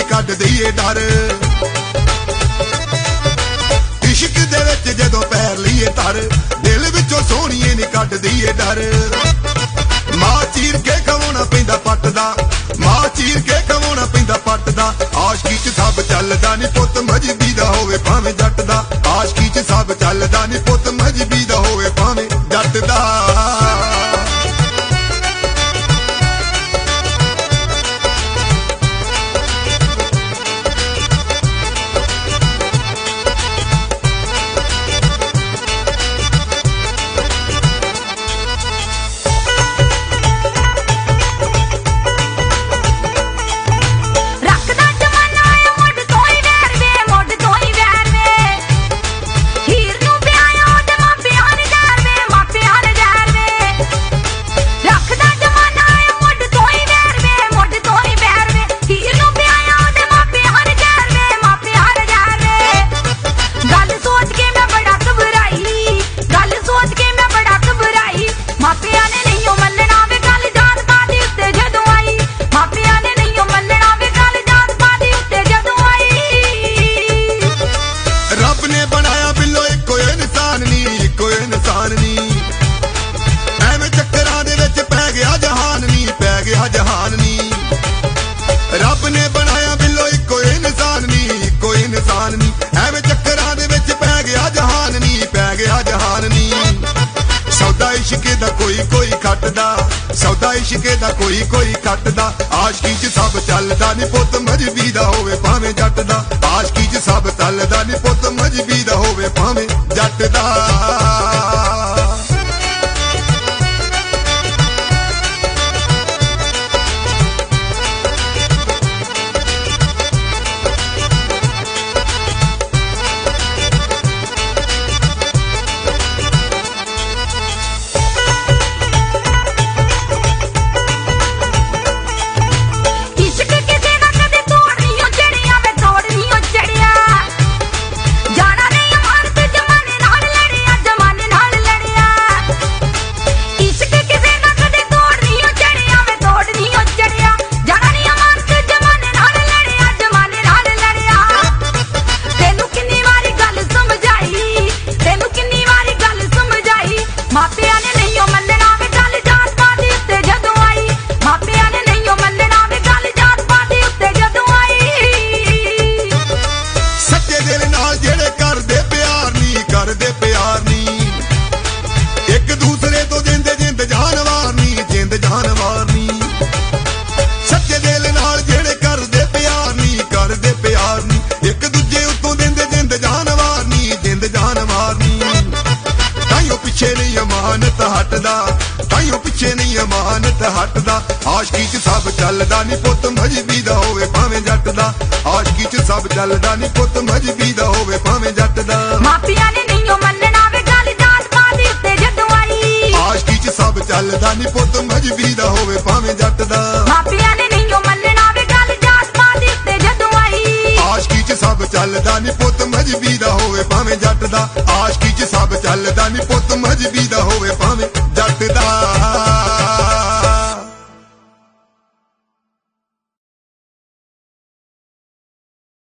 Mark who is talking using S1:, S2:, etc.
S1: नहीं कट दईए डर इश्क दे विच जदों पैर लीए तर दिल विचों सोहणीए नहीं कट दईए डर मां चीर के खवाउणा पैंदा पट दा मां चीर के खवाउणा पैंदा पट दा आशिकी च सब चलदा नी पुत मजहबी दा होवे भावें जट दा आशिकी च सब चलदा नी पुत मजहबी दा होवे भावें जट दा जहान नी रब ने बनाया बिल्लो इको इंसान नी एवें चक्करां दे विच पै गया जहान नी सौदा इश्के दा कोई खटदा सौदा इश्के दा कोई खटदा आशिकी च सब चलदा नी पुत मजहबी दा होवे भावें जट दा आशिकी च सब चलदा नी पुत मजहबी दा होवे भावें जट दा हटदा आशिकी च सब चलदा नी पुत मजहबी दा होवे भावें जट दा आशिकी च सब चलदा नी पुत मजहबी दा होवे भावें जट दा
S2: मापियां ने नहीं मन्नना वे गल जात पात उत्ते जदों आई
S1: आशिकी च सब चलदा नी पुत मजहबी दा होवे भावें जट दा
S2: मापियां ने नहीं मन्नना वे गल जात पात उत्ते जदों आई
S1: आशिकी च सब चलदा नी पुत मजहबी दा होवे भावें जट दा आशिकी च सब चलदा नी पुत मजहबी दा होवे भावें